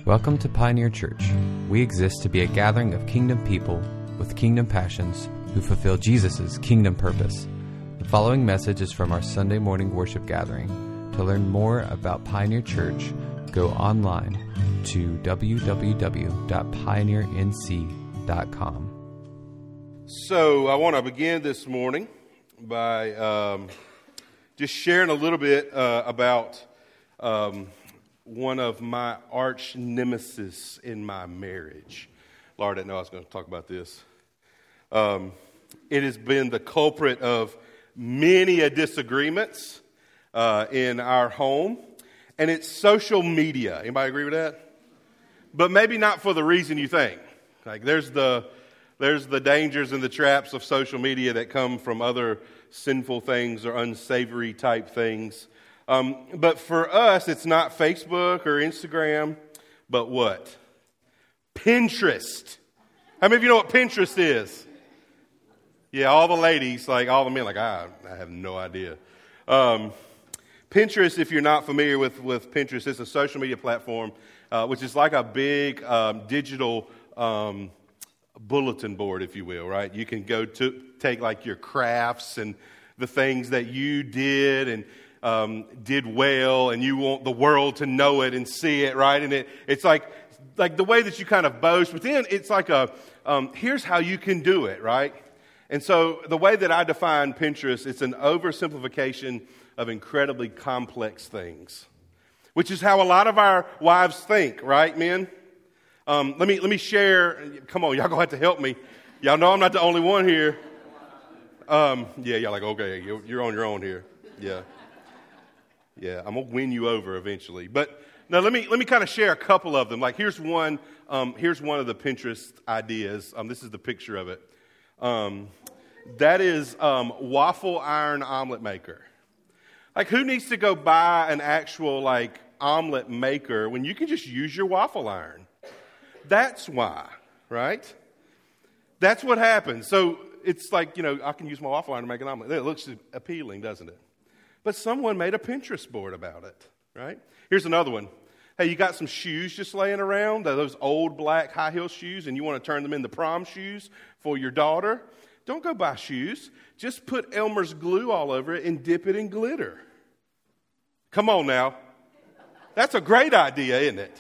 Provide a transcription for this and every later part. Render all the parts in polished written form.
Welcome to Pioneer Church. We exist to be a gathering of kingdom people with kingdom passions who fulfill Jesus' kingdom purpose. The following message is from our Sunday morning worship gathering. To learn more about Pioneer Church, go online to www.pioneernc.com. So I want to begin this morning by just sharing a little bit about one of my arch nemesis in my marriage. Laura didn't know I was going to talk about this. It has been the culprit of many disagreements in our home, and it's social media. Anybody agree with that? But maybe not for the reason you think. Like there's the dangers and the traps of social media that come from other sinful things or unsavory type things. But for us, it's not Facebook or Instagram, but what? Pinterest. How many of you know what Pinterest is? Yeah, all the ladies, like all the men, like I have no idea. Pinterest, if you're not familiar with Pinterest, it's a social media platform, which is like a big digital bulletin board, if you will, right? You can go to take like your crafts and the things that you did and did well, and you want the world to know it and see it, right? And it's like the way that you kind of boast, but then it's like here's how you can do it, right? And so the way that I define Pinterest, it's an oversimplification of incredibly complex things, which is how a lot of our wives think, right, men? Let me share. Come on, y'all gonna have to help me. Y'all know I'm not the only one here. Yeah, y'all like, okay, you're on your own here. Yeah, I'm gonna win you over eventually. But now let me kind of share a couple of them. Like here's one of the Pinterest ideas. This is the picture of it. That is waffle iron omelet maker. Like who needs to go buy an actual like omelet maker when you can just use your waffle iron? That's why, right? That's what happens. So it's like, I can use my waffle iron to make an omelet. It looks appealing, doesn't it? But someone made a Pinterest board about it, right? Here's another one. Hey, you got some shoes just laying around, those old black high heel shoes, and you want to turn them into prom shoes for your daughter? Don't go buy shoes. Just put Elmer's glue all over it and dip it in glitter. Come on now. That's a great idea, isn't it?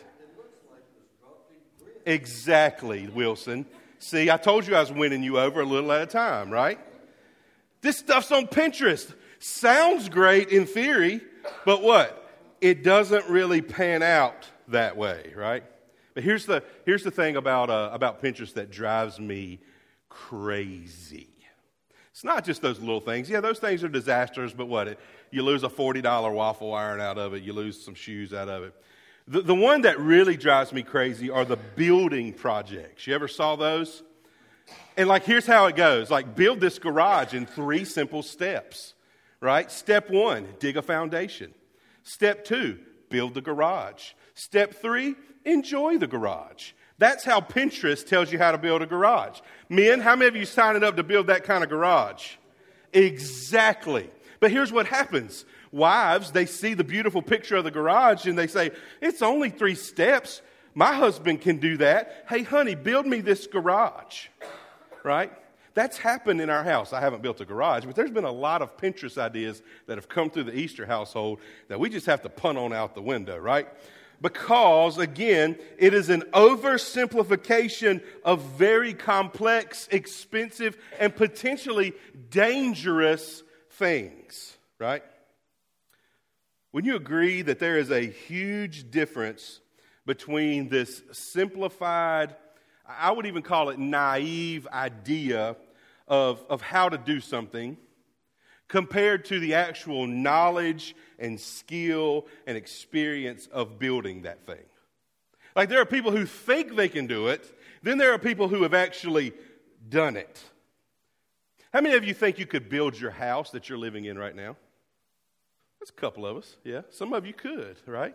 Exactly, Wilson. See, I told you I was winning you over a little at a time, right? This stuff's on Pinterest. Sounds great in theory, but what? It doesn't really pan out that way, right? But here's the thing about Pinterest that drives me crazy. It's not just those little things. Yeah, those things are disasters, but what? You lose a $40 waffle iron out of it. You lose some shoes out of it. The one that really drives me crazy are the building projects. You ever saw those? And like, here's how it goes. Like, build this garage in 3 simple steps, right? Step 1, dig a foundation. Step 2, build the garage. Step 3, enjoy the garage. That's how Pinterest tells you how to build a garage. Men, how many of you signing up to build that kind of garage? Exactly. But here's what happens. Wives, they see the beautiful picture of the garage and they say, it's only 3 steps. My husband can do that. Hey, honey, build me this garage, right? That's happened in our house. I haven't built a garage, but there's been a lot of Pinterest ideas that have come through the Easter household that we just have to punt on out the window, right? Because, again, it is an oversimplification of very complex, expensive, and potentially dangerous things, right? Would you agree that there is a huge difference between this simplified, I would even call it naive idea of how to do something compared to the actual knowledge and skill and experience of building that thing? Like there are people who think they can do it, then there are people who have actually done it. How many of you think you could build your house that you're living in right now? There's a couple of us, yeah. Some of you could, right?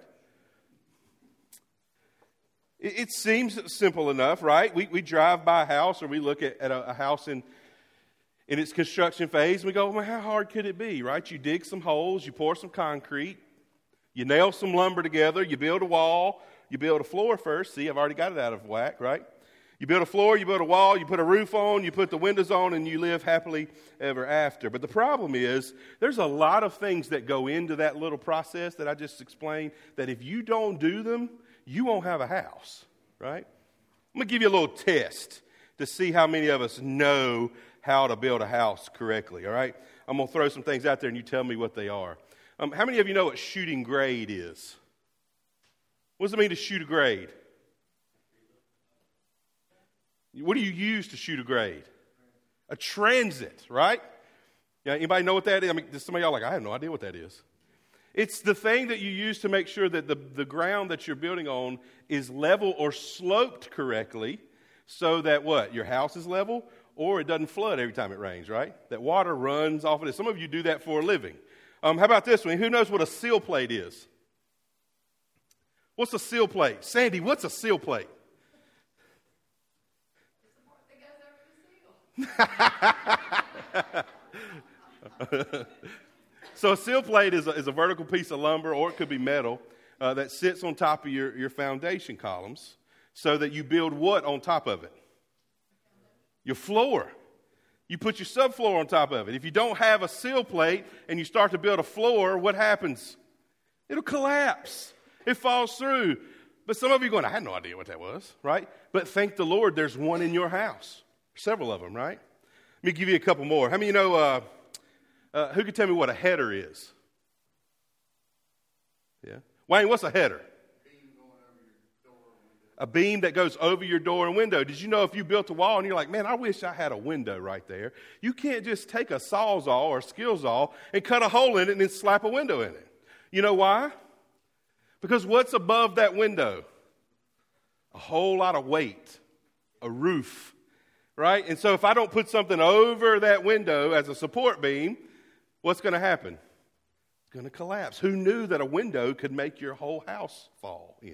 It seems simple enough, right? We drive by a house or we look at a house in its construction phase and we go, well, how hard could it be, right? You dig some holes, you pour some concrete, you nail some lumber together, you build a wall, you build a floor first. See, I've already got it out of whack, right? You build a floor, you build a wall, you put a roof on, you put the windows on, and you live happily ever after. But the problem is, there's a lot of things that go into that little process that I just explained, that if you don't do them, you won't have a house, right? I'm going to give you a little test to see how many of us know how to build a house correctly, all right? I'm going to throw some things out there, and you tell me what they are. How many of you know what shooting grade is? What does it mean to shoot a grade? What do you use to shoot a grade? A transit, right? Yeah, anybody know what that is? I mean, some of y'all are like, I have no idea what that is. It's the thing that you use to make sure that the ground that you're building on is level or sloped correctly so that what? Your house is level or it doesn't flood every time it rains, right? That water runs off of it. Some of you do that for a living. How about this one? Who knows what a seal plate is? What's a seal plate? Sandy, what's a seal plate? So a seal plate is a vertical piece of lumber, or it could be metal, that sits on top of your foundation columns so that you build what on top of it? Your floor. You put your subfloor on top of it. If you don't have a seal plate and you start to build a floor, what happens? It'll collapse. It falls through. But some of you are going, I had no idea what that was, right? But thank the Lord there's one in your house. Several of them, right? Let me give you a couple more. How many of you know, who can tell me what a header is? Yeah. Wayne, what's a header? A beam that goes over your door and window. Did you know if you built a wall and you're like, man, I wish I had a window right there. You can't just take a Sawzall or a Skillzall and cut a hole in it and then slap a window in it. You know why? Because what's above that window? A whole lot of weight. A roof. Right? And so if I don't put something over that window as a support beam, what's going to happen? It's going to collapse. Who knew that a window could make your whole house fall in?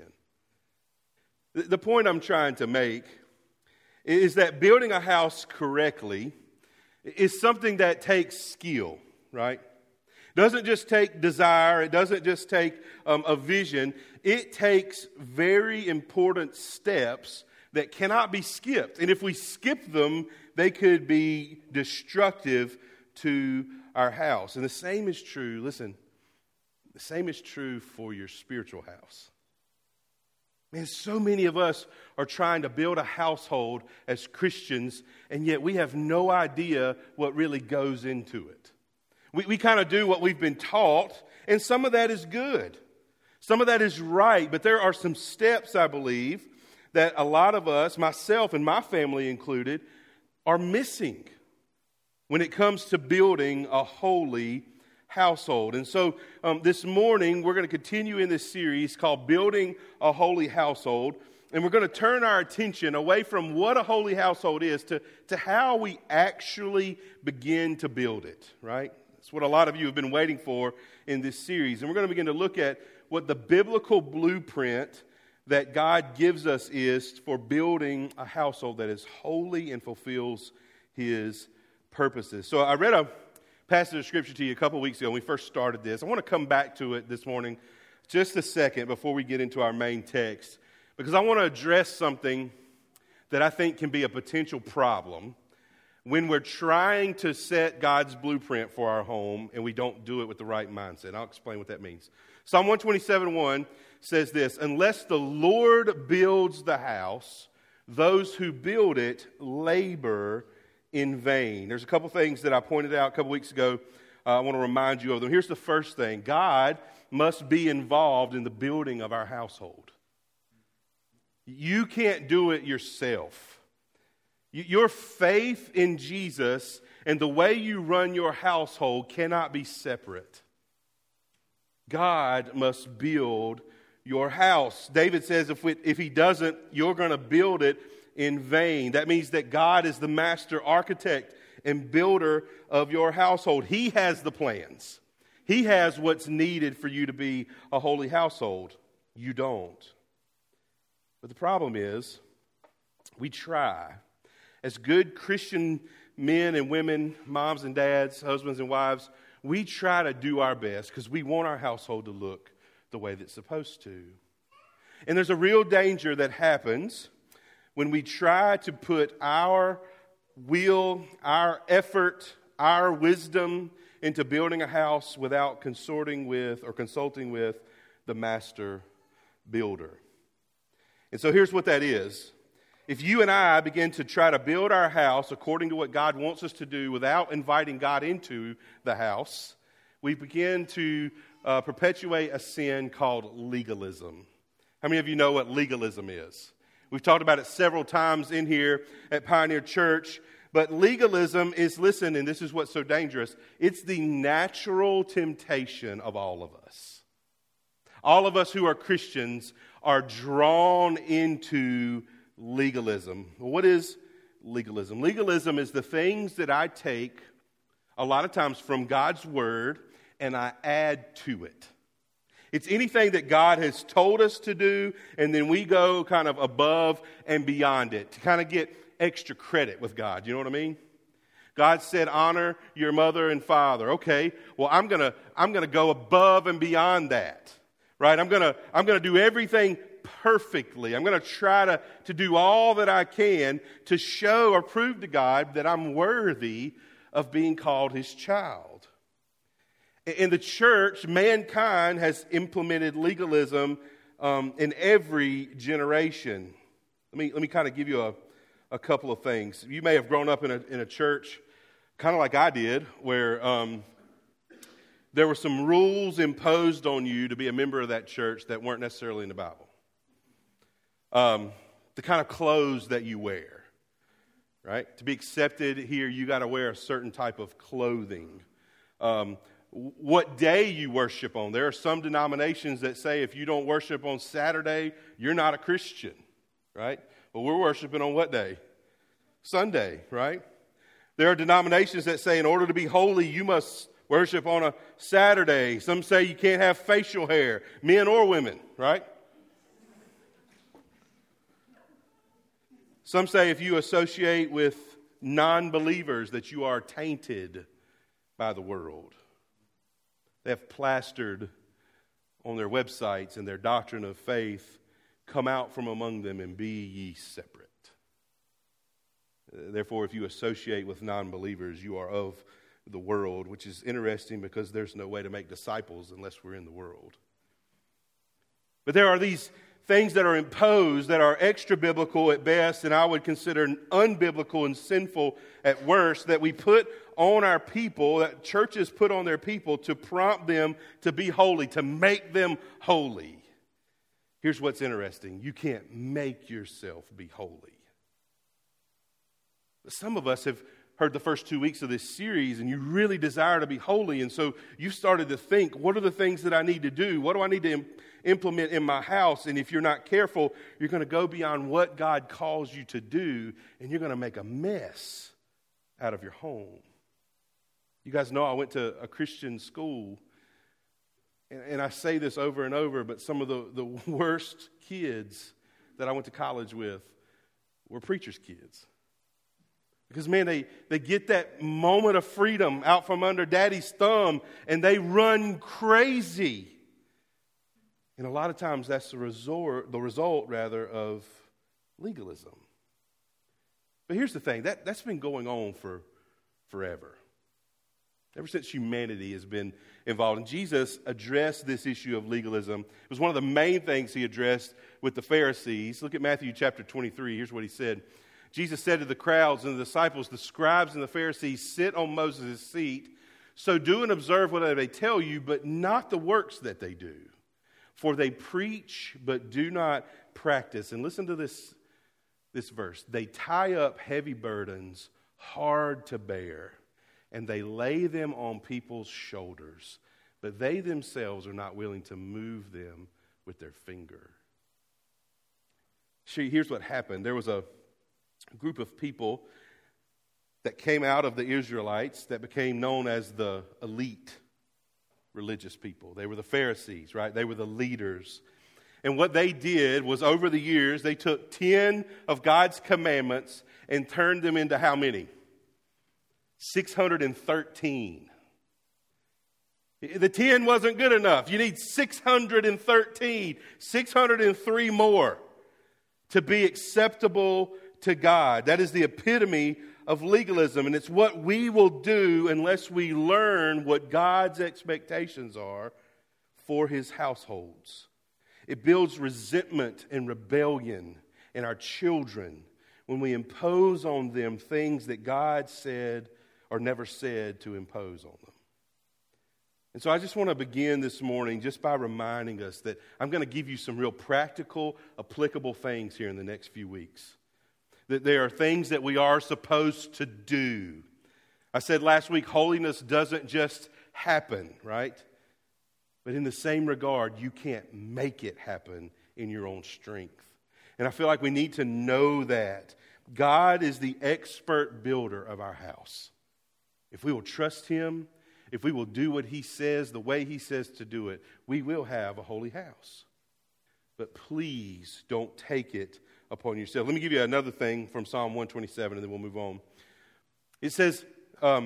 The point I'm trying to make is that building a house correctly is something that takes skill, right? It doesn't just take desire. It doesn't just take a vision. It takes very important steps that cannot be skipped. And if we skip them, they could be destructive to our house. And the same is true, listen, the same is true for your spiritual house. Man, so many of us are trying to build a household as Christians, and yet we have no idea what really goes into it. We kind of do what we've been taught, and some of that is good. Some of that is right, but there are some steps, I believe, that a lot of us, myself and my family included, are missing when it comes to building a holy household. And so this morning, we're going to continue in this series called Building a Holy Household. And we're going to turn our attention away from what a holy household is to how we actually begin to build it, right? That's what a lot of you have been waiting for in this series. And we're going to begin to look at what the biblical blueprint that God gives us is for building a household that is holy and fulfills His purposes. So I read a passage of Scripture to you a couple weeks ago when we first started this. I want to come back to it this morning just a second before we get into our main text, because I want to address something that I think can be a potential problem when we're trying to set God's blueprint for our home and we don't do it with the right mindset. I'll explain what that means. Psalm 127:1 says this: unless the Lord builds the house, those who build it labor in vain. There's a couple things that I pointed out a couple weeks ago. I want to remind you of them. Here's the first thing. God must be involved in the building of our household. You can't do it yourself. Your faith in Jesus and the way you run your household cannot be separate. God must build your house. David says if he doesn't, you're going to build it in vain. That means that God is the master architect and builder of your household. He has the plans. He has what's needed for you to be a holy household. You don't. But the problem is, we try. As good Christian men and women, moms and dads, husbands and wives, we try to do our best because we want our household to look the way that it's supposed to. And there's a real danger that happens when we try to put our will, our effort, our wisdom into building a house without consulting with the master builder. And so here's what that is. If you and I begin to try to build our house according to what God wants us to do without inviting God into the house, we begin to perpetuate a sin called legalism. How many of you know what legalism is? We've talked about it several times in here at Pioneer Church. But legalism is, listen, and this is what's so dangerous, it's the natural temptation of all of us. All of us who are Christians are drawn into legalism. What is legalism? Legalism is the things that I take a lot of times from God's Word and I add to it. It's anything that God has told us to do, and then we go kind of above and beyond it to kind of get extra credit with God. You know what I mean? God said, honor your mother and father. Okay, well, I'm gonna go above and beyond that, right? I'm gonna do everything perfectly. I'm gonna try to do all that I can to show or prove to God that I'm worthy of being called His child. In the church, mankind has implemented legalism in every generation. Let me kind of give you a couple of things. You may have grown up in a church kind of like I did, where there were some rules imposed on you to be a member of that church that weren't necessarily in the Bible. The kind of clothes that you wear, right? To be accepted here, you got to wear a certain type of clothing. What day you worship on. There are some denominations that say if you don't worship on Saturday, you're not a Christian, right? Well, we're worshiping on what day? Sunday, right? There are denominations that say in order to be holy, you must worship on a Saturday. Some say you can't have facial hair, men or women, right? Some say if you associate with non-believers that you are tainted by the world. They have plastered on their websites and their doctrine of faith, come out from among them and be ye separate. Therefore, if you associate with non-believers, you are of the world, which is interesting because there's no way to make disciples unless we're in the world. But there are these things that are imposed that are extra biblical at best, and I would consider unbiblical and sinful at worst, that we put on our people, that churches put on their people to prompt them to be holy, to make them holy. Here's what's interesting. You can't make yourself be holy. But some of us have heard the first 2 weeks of this series, and you really desire to be holy, and so you started to think, what are the things that I need to do? What do I need to implement in my house? And if you're not careful, you're going to go beyond what God calls you to do, and you're going to make a mess out of your home. You guys know I went to a Christian school, and I say this over and over, but some of the worst kids that I went to college with were preachers' kids. Because, man, they get that moment of freedom out from under daddy's thumb, and they run crazy. And a lot of times that's the result of legalism. But here's the thing, that's been going on for forever. Ever since humanity has been involved. And Jesus addressed this issue of legalism. It was one of the main things he addressed with the Pharisees. Look at Matthew chapter 23. Here's what he said. Jesus said to the crowds and the disciples, the scribes and the Pharisees sit on Moses' seat. So do and observe whatever they tell you, but not the works that they do. For they preach, but do not practice. And listen to this verse. They tie up heavy burdens, hard to bear, and they lay them on people's shoulders, but they themselves are not willing to move them with their finger. See, here's what happened. There was a group of people that came out of the Israelites that became known as the elite religious people. They were the Pharisees, right? They were the leaders. And what they did was over the years, they took 10 of God's commandments and turned them into how many? 613. The 10 wasn't good enough. You need 613, 603 more to be acceptable to God. That is the epitome of legalism, and it's what we will do unless we learn what God's expectations are for His households. It builds resentment and rebellion in our children when we impose on them things that God said or never said to impose on them. And so I just want to begin this morning just by reminding us that I'm going to give you some real practical, applicable things here in the next few weeks. That there are things that we are supposed to do. I said last week, holiness doesn't just happen, right? But in the same regard, you can't make it happen in your own strength. And I feel like we need to know that God is the expert builder of our house. If we will trust Him, if we will do what He says, the way He says to do it, we will have a holy house. But please don't take it upon yourself. Let me give you another thing from Psalm 127, and then we'll move on. It says, let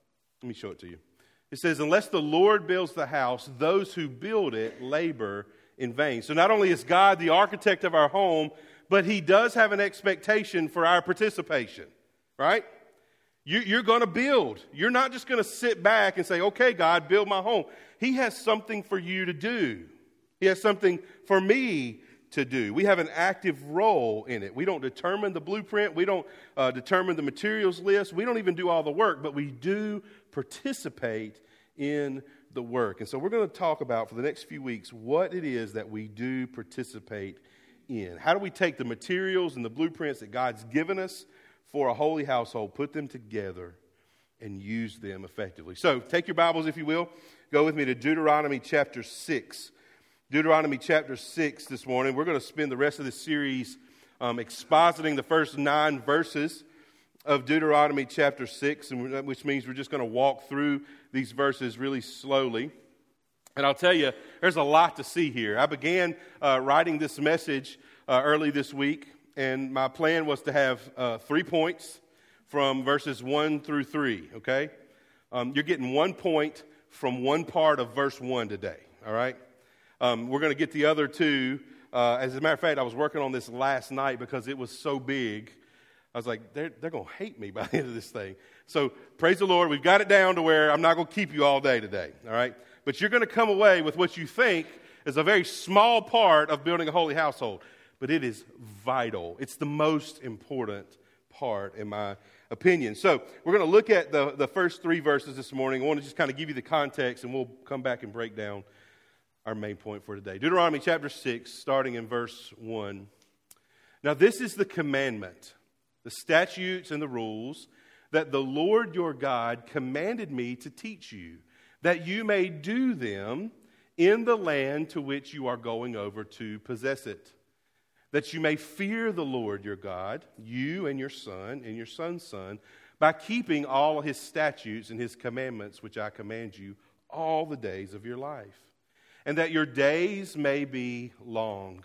me show it to you. It says, unless the Lord builds the house, those who build it labor in vain. So not only is God the architect of our home, but He does have an expectation for our participation, right? You're going to build. You're not just going to sit back and say, okay, God, build my home. He has something for you to do. He has something for me to do. We have an active role in it. We don't determine the blueprint. We don't determine the materials list. We don't even do all the work, but we do participate in the work. And so we're going to talk about for the next few weeks what it is that we do participate in. How do we take the materials and the blueprints that God's given us for a holy household, put them together, and use them effectively? So take your Bibles, if you will. Go with me to Deuteronomy chapter 6. Deuteronomy chapter 6 this morning. We're going to spend the rest of this series expositing the first 9 verses of Deuteronomy chapter 6, which means we're just going to walk through these verses really slowly. And I'll tell you, there's a lot to see here. I began writing this message early this week, and my plan was to have 3 points from verses 1 through 3, okay? You're getting 1 point from one part of verse 1 today, all right? We're going to get the other 2. As a matter of fact, I was working on this last night because it was so big. I was like, they're going to hate me by the end of this thing. So praise the Lord, we've got it down to where I'm not going to keep you all day today, all right? But you're going to come away with what you think is a very small part of building a holy household. But it is vital. It's the most important part, in my opinion. So we're going to look at the first 3 verses this morning. I want to just kind of give you the context, and we'll come back and break down our main point for today. Deuteronomy chapter 6, starting in verse 1. Now this is the commandment, the statutes and the rules that the Lord your God commanded me to teach you, that you may do them in the land to which you are going over to possess it, that you may fear the Lord your God, you and your son's son, by keeping all His statutes and His commandments, which I command you all the days of your life, and that your days may be long.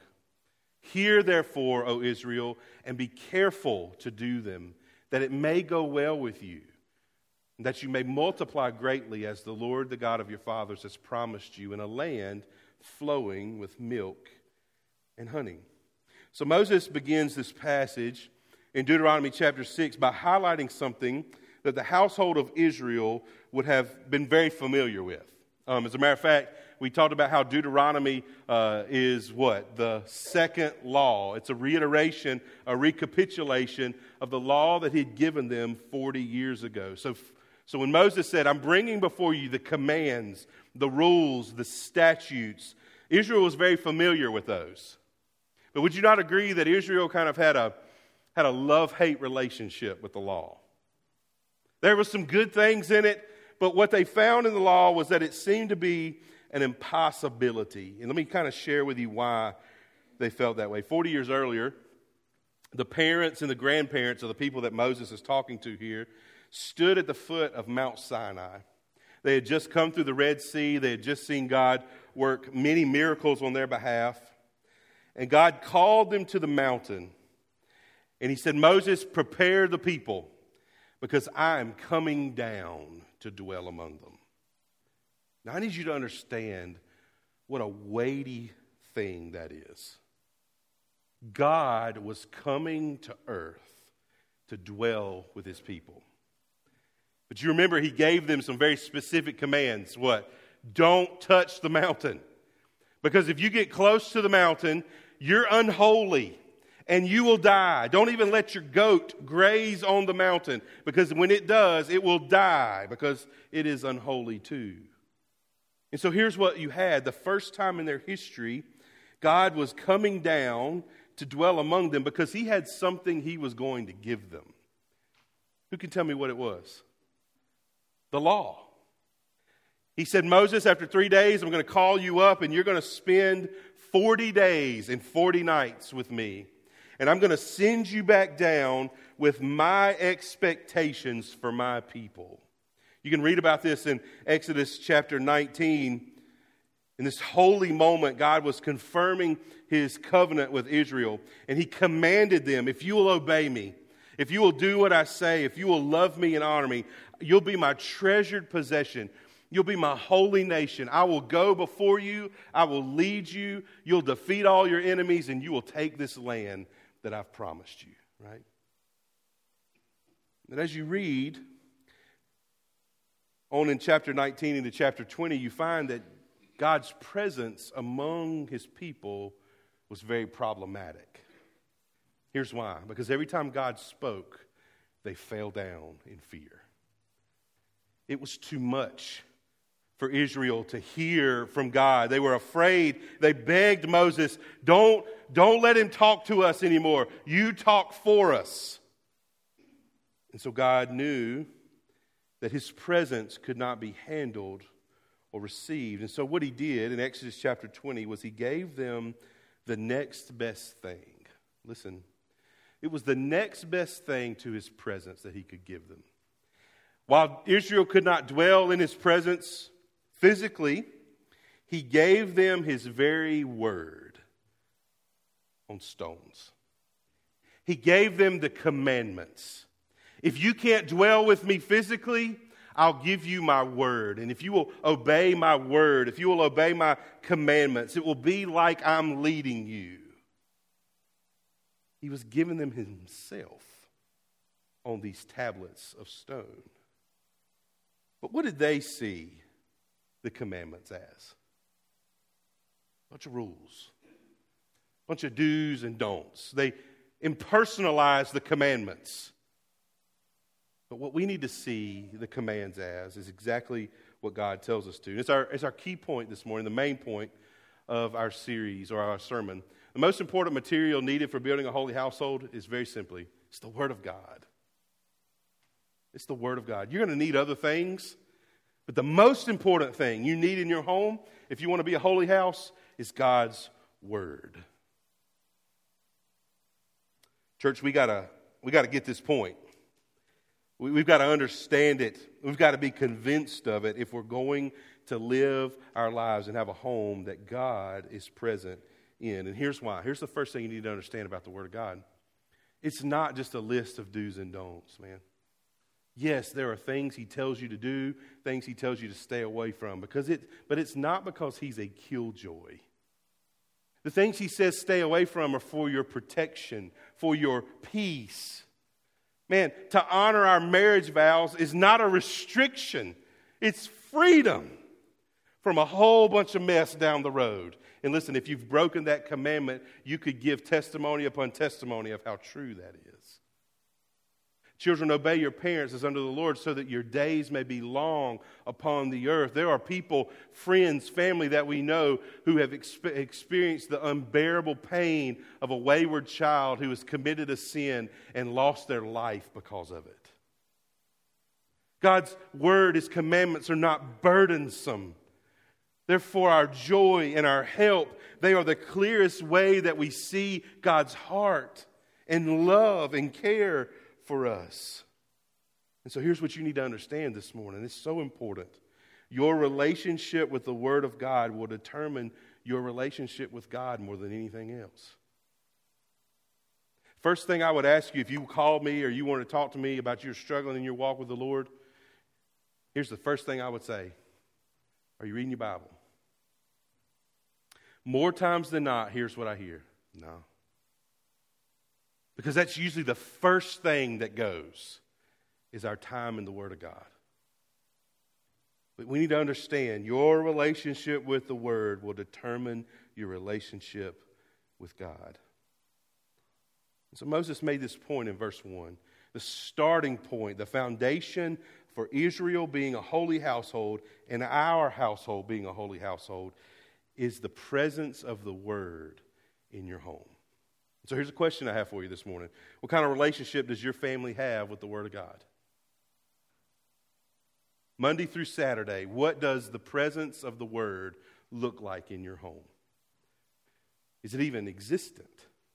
Hear therefore, O Israel, and be careful to do them, that it may go well with you, and that you may multiply greatly as the Lord, the God of your fathers, has promised you, in a land flowing with milk and honey. So Moses begins this passage in Deuteronomy chapter 6 by highlighting something that the household of Israel would have been very familiar with. As a matter of fact, we talked about how Deuteronomy is what? The second law. It's a reiteration, a recapitulation of the law that He'd given them 40 years ago. So when Moses said, I'm bringing before you the commands, the rules, the statutes, Israel was very familiar with those. But would you not agree that Israel kind of had a love-hate relationship with the law? There were some good things in it, but what they found in the law was that it seemed to be an impossibility. And let me kind of share with you why they felt that way. 40 years earlier, the parents and the grandparents of the people that Moses is talking to here stood at the foot of Mount Sinai. They had just come through the Red Sea. They had just seen God work many miracles on their behalf. And God called them to the mountain. And He said, Moses, prepare the people, because I am coming down to dwell among them. Now, I need you to understand what a weighty thing that is. God was coming to earth to dwell with his people. But you remember he gave them some very specific commands. What? Don't touch the mountain. Because if you get close to the mountain, you're unholy and you will die. Don't even let your goat graze on the mountain, because when it does, it will die because it is unholy too. And so here's what you had. The first time in their history, God was coming down to dwell among them because he had something he was going to give them. Who can tell me what it was? The law. He said, Moses, after 3 days, I'm going to call you up and you're going to spend 40 days and 40 nights with me. And I'm going to send you back down with my expectations for my people. You can read about this in Exodus chapter 19. In this holy moment, God was confirming his covenant with Israel. And he commanded them, if you will obey me, if you will do what I say, if you will love me and honor me, you'll be my treasured possession. You'll be my holy nation. I will go before you. I will lead you. You'll defeat all your enemies, and you will take this land that I've promised you, right? And as you read on in chapter 19 into chapter 20, you find that God's presence among his people was very problematic. Here's why. Because every time God spoke, they fell down in fear. It was too much for Israel to hear from God. They were afraid. They begged Moses, don't let him talk to us anymore. You talk for us. And so God knew that his presence could not be handled or received. And so what he did in Exodus chapter 20 was he gave them the next best thing. Listen, it was the next best thing to his presence that he could give them. While Israel could not dwell in his presence physically, he gave them his very word on stones. He gave them the commandments. If you can't dwell with me physically, I'll give you my word. And if you will obey my word, if you will obey my commandments, it will be like I'm leading you. He was giving them himself on these tablets of stone. But what did they see the commandments as? A bunch of rules. A bunch of do's and don'ts. They impersonalized the commandments. But what we need to see the commands as is exactly what God tells us to. It's our key point this morning, the main point of our series or our sermon. The most important material needed for building a holy household is very simply, it's the Word of God. It's the Word of God. You're going to need other things, but the most important thing you need in your home, if you want to be a holy house, is God's Word. Church, we got to get this point. We've got to understand it. We've got to be convinced of it if we're going to live our lives and have a home that God is present in. And here's why. Here's the first thing you need to understand about the Word of God. It's not just a list of do's and don'ts, man. Yes, there are things he tells you to do, things he tells you to stay away from, but it's not because he's a killjoy. The things he says stay away from are for your protection, for your peace. Man, to honor our marriage vows is not a restriction. It's freedom from a whole bunch of mess down the road. And listen, if you've broken that commandment, you could give testimony upon testimony of how true that is. Children, obey your parents as under the Lord so that your days may be long upon the earth. There are people, friends, family that we know who have experienced the unbearable pain of a wayward child who has committed a sin and lost their life because of it. God's word, his commandments are not burdensome. They're for our joy and our help. They are the clearest way that we see God's heart and love and care for us. And so here's what you need to understand this morning. It's so important. Your relationship with the Word of God will determine your relationship with God more than anything else. First thing I would ask you, if you call me or you want to talk to me about your struggling in your walk with the Lord, here's the first thing I would say. Are you reading your Bible? More times than not, here's what I hear. No. Because that's usually the first thing that goes, is our time in the Word of God. But we need to understand your relationship with the Word will determine your relationship with God. And so Moses made this point in verse 1. The starting point, the foundation for Israel being a holy household and our household being a holy household is the presence of the Word in your home. So here's a question I have for you this morning. What kind of relationship does your family have with the Word of God? Monday through Saturday, what does the presence of the Word look like in your home? Is it even existent?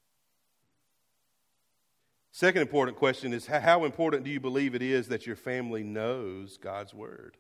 Second important question is, how important do you believe it is that your family knows God's Word?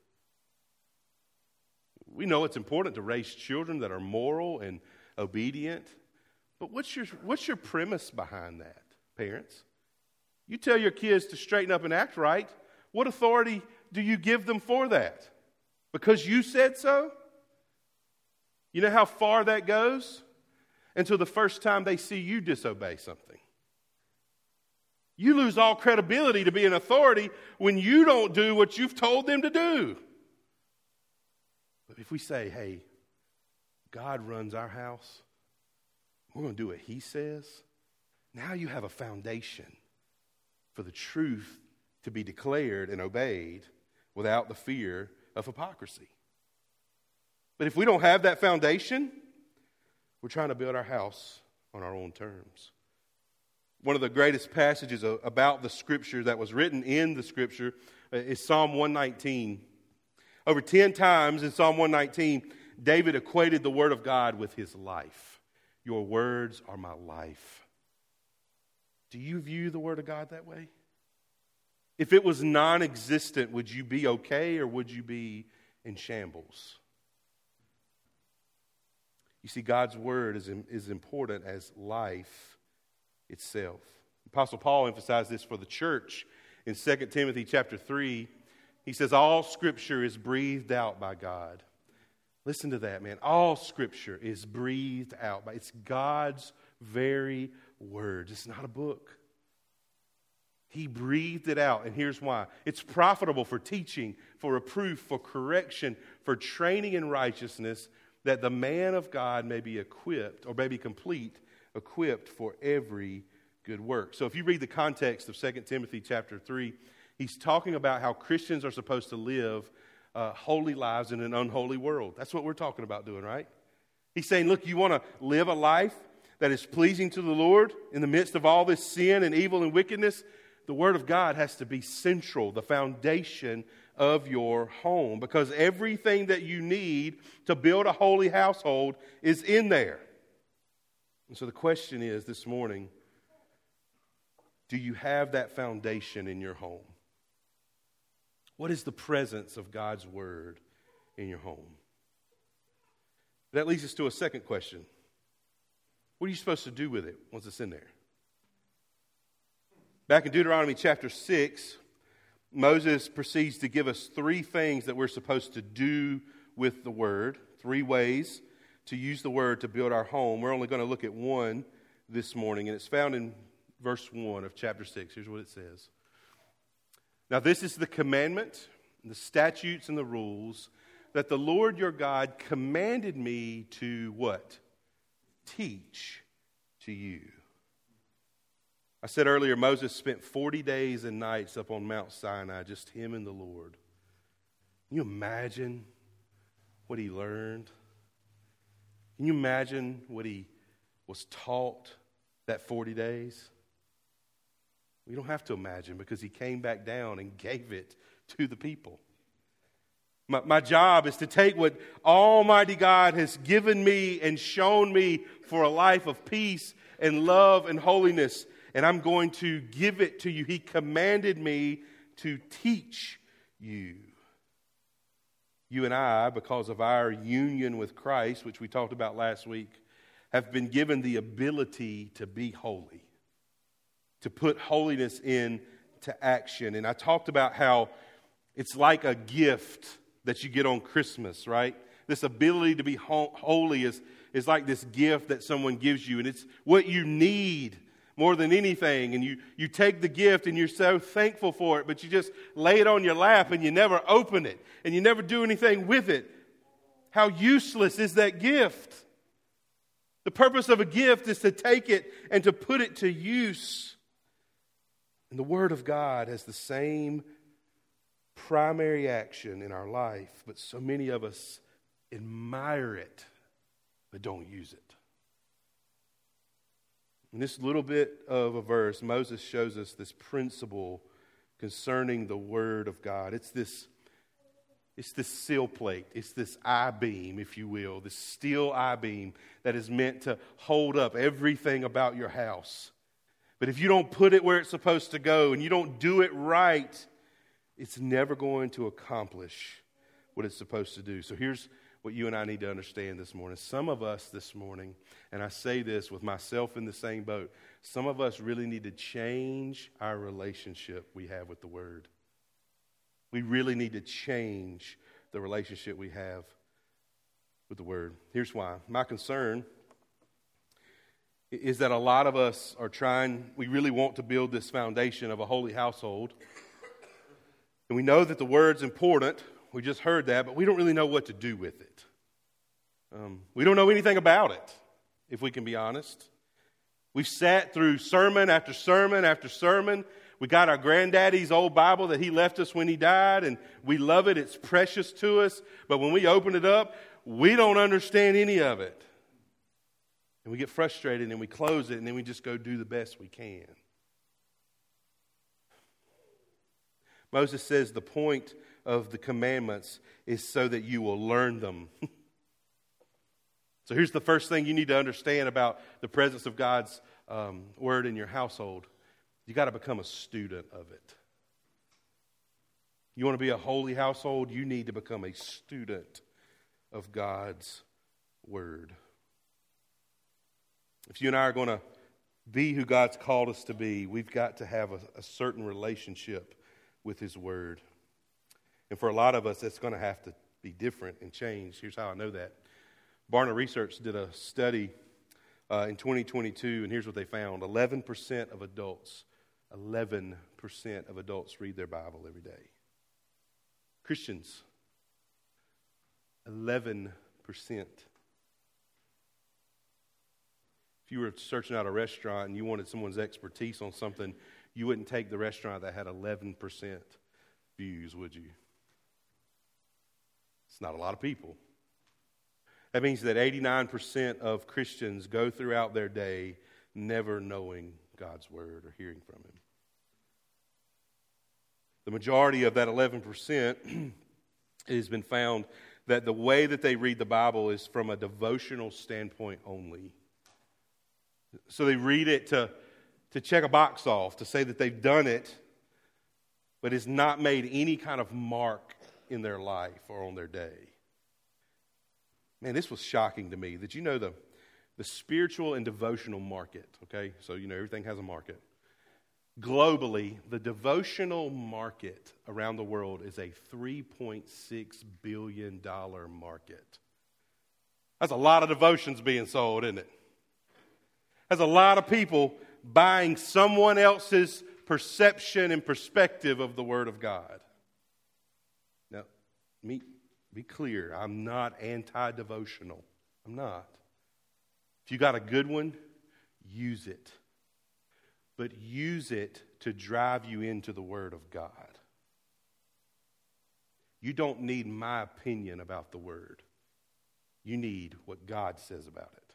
We know it's important to raise children that are moral and obedient, but what's your premise behind that, parents? You tell your kids to straighten up and act right. What authority do you give them for that? Because you said so? You know how far that goes? Until the first time they see you disobey something. You lose all credibility to be an authority when you don't do what you've told them to do. But if we say, hey, God runs our house, we're going to do what He says, now you have a foundation for the truth to be declared and obeyed without the fear of hypocrisy. But if we don't have that foundation, we're trying to build our house on our own terms. One of the greatest passages about the Scripture that was written in the Scripture is Psalm 119. Over 10 times in Psalm 119, David equated the Word of God with his life. Your words are my life. Do you view the Word of God that way? If it was non-existent, would you be okay or would you be in shambles? You see, God's Word is important as life itself. Apostle Paul emphasized this for the church in 2 Timothy chapter 3. He says, all Scripture is breathed out by God. Listen to that, man. All Scripture is breathed out. It's God's very word. It's not a book. He breathed it out, and here's why. It's profitable for teaching, for reproof, for correction, for training in righteousness, that the man of God may be equipped, or may be complete, equipped for every good work. So if you read the context of 2 Timothy chapter 3, he's talking about how Christians are supposed to live holy lives in an unholy world. That's what we're talking about doing, right? He's saying, look, you want to live a life that is pleasing to the Lord in the midst of all this sin and evil and wickedness? The Word of God has to be central, the foundation of your home, because everything that you need to build a holy household is in there. And so the question is this morning, do you have that foundation in your home? What is the presence of God's Word in your home? That leads us to a second question. What are you supposed to do with it once it's in there? Back in Deuteronomy chapter 6, Moses proceeds to give us 3 things that we're supposed to do with the Word, 3 ways to use the Word to build our home. We're only going to look at one this morning, and it's found in verse 1 of chapter 6. Here's what it says. Now this is the commandment, the statutes, and the rules that the Lord your God commanded me to what? Teach to you. I said earlier, Moses spent 40 days and nights up on Mount Sinai, just him and the Lord. Can you imagine what he learned? Can you imagine what he was taught that 40 days? We don't have to imagine, because he came back down and gave it to the people. My job is to take what Almighty God has given me and shown me for a life of peace and love and holiness, and I'm going to give it to you. He commanded me to teach you. You and I, because of our union with Christ, which we talked about last week, have been given the ability to be holy, to put holiness into action. And I talked about how it's like a gift that you get on Christmas, right? this ability to be holy is like this gift that someone gives you, and it's what you need more than anything. And you take the gift and you're so thankful for it, but you just lay it on your lap and you never open it and you never do anything with it. How useless is that gift? The purpose of a gift is to take it and to put it to use. And the Word of God has the same primary action in our life, but so many of us admire it, but don't use it. In this little bit of a verse, Moses shows us this principle concerning the Word of God. It's this sill plate. It's this I-beam, if you will, this steel I-beam that is meant to hold up everything about your house. But if you don't put it where it's supposed to go and you don't do it right, it's never going to accomplish what it's supposed to do. So here's what you and I need to understand this morning. Some of us this morning, and I say this with myself in the same boat, some of us really need to change our relationship we have with the Word. We really need to change the relationship we have with the Word. Here's why. My concern is that a lot of us we really want to build this foundation of a holy household. And we know that the Word's important. We just heard that, but we don't really know what to do with it. We don't know anything about it, if we can be honest. We've sat through sermon after sermon after sermon. We got our granddaddy's old Bible that he left us when he died, and we love it. It's precious to us. But when we open it up, we don't understand any of it. And we get frustrated, and we close it, and then we just go do the best we can. Moses says the point of the commandments is so that you will learn them. So here's the first thing you need to understand about the presence of God's Word in your household. You got to become a student of it. You want to be a holy household, you need to become a student of God's Word. If you and I are going to be who God's called us to be, we've got to have a certain relationship with His Word. And for a lot of us, that's going to have to be different and change. Here's how I know that. Barna Research did a study in 2022, and here's what they found. 11% of adults read their Bible every day. Christians, 11%. If you were searching out a restaurant and you wanted someone's expertise on something, you wouldn't take the restaurant that had 11% views, would you? It's not a lot of people. That means that 89% of Christians go throughout their day never knowing God's Word or hearing from Him. The majority of that 11% it has been found that the way that they read the Bible is from a devotional standpoint only. So they read it to check a box off, to say that they've done it, but it's not made any kind of mark in their life or on their day. Man, this was shocking to me. That you know the spiritual and devotional market, okay? So, you know, everything has a market. Globally, the devotional market around the world is a $3.6 billion market. That's a lot of devotions being sold, isn't it? That's a lot of people buying someone else's perception and perspective of the Word of God. Now, be clear, I'm not anti-devotional. I'm not. If you got a good one, use it. But use it to drive you into the Word of God. You don't need my opinion about the Word. You need what God says about it.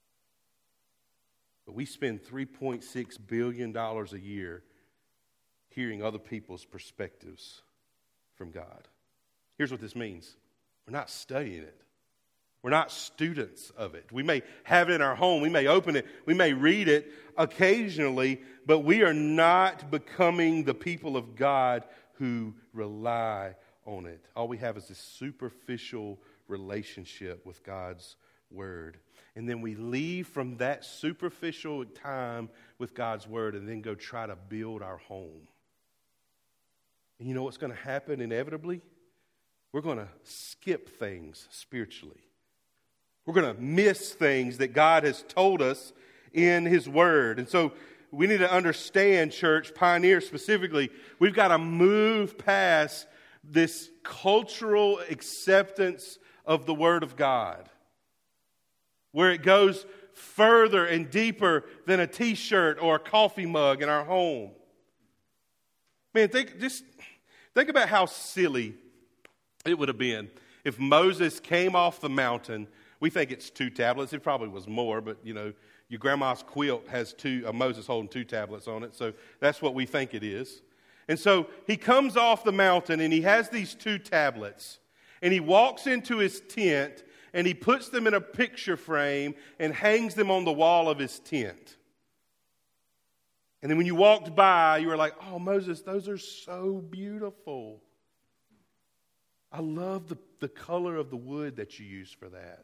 But we spend $3.6 billion a year hearing other people's perspectives from God. Here's what this means. We're not studying it. We're not students of it. We may have it in our home. We may open it. We may read it occasionally, but we are not becoming the people of God who rely on it. All we have is this superficial relationship with God's Word. And then we leave from that superficial time with God's Word and then go try to build our home. And you know what's going to happen inevitably? we're going to skip things spiritually. We're going to miss things that God has told us in His Word. And so we need to understand, church, Pioneer specifically, we've got to move past this cultural acceptance of the Word of God, where it goes further and deeper than a t-shirt or a coffee mug in our home. Man, think about how silly it would have been if Moses came off the mountain. We think it's 2 tablets. It probably was more, but your grandma's quilt has Moses holding 2 tablets on it, so that's what we think it is. And so he comes off the mountain and he has these 2 tablets, and he walks into his tent and he puts them in a picture frame and hangs them on the wall of his tent. And then when you walked by, you were like, "Oh, Moses, those are so beautiful. I love the color of the wood that you use for that.